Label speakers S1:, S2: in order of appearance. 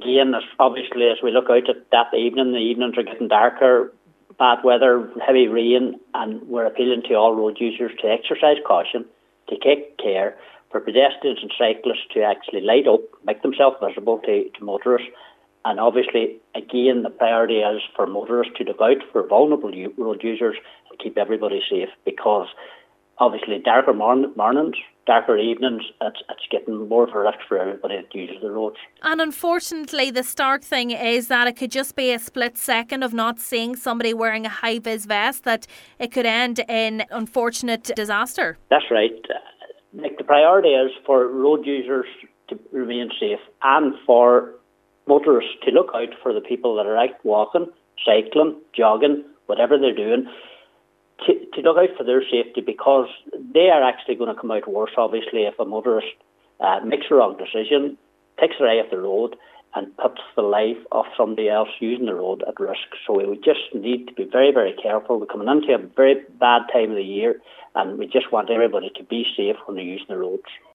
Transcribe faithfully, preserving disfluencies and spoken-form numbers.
S1: again, as obviously as we look out at that evening, the evenings are getting darker, bad weather, heavy rain, and we're appealing to all road users to exercise caution, to take care, for pedestrians and cyclists to actually light up, make themselves visible to, to motorists. And obviously, again, the priority is for motorists to look out for vulnerable u- road users and keep everybody safe, because obviously darker morn- mornings, darker evenings, it's, it's getting more of a risk for everybody that uses the roads.
S2: And unfortunately, the stark thing is that it could just be a split second of not seeing somebody wearing a high-vis vest that it could end in unfortunate disaster.
S1: That's right. Like, the priority is for road users to remain safe, and for motorists to look out for the people that are out walking, cycling, jogging, whatever they're doing, to, to look out for their safety, because they are actually going to come out worse, obviously, if a motorist uh, makes the wrong decision, takes their eye off the road, and puts the life of somebody else using the road at risk. So we just need to be very, very careful. We're coming into a very bad time of the year, and we just want everybody to be safe when they're using the roads.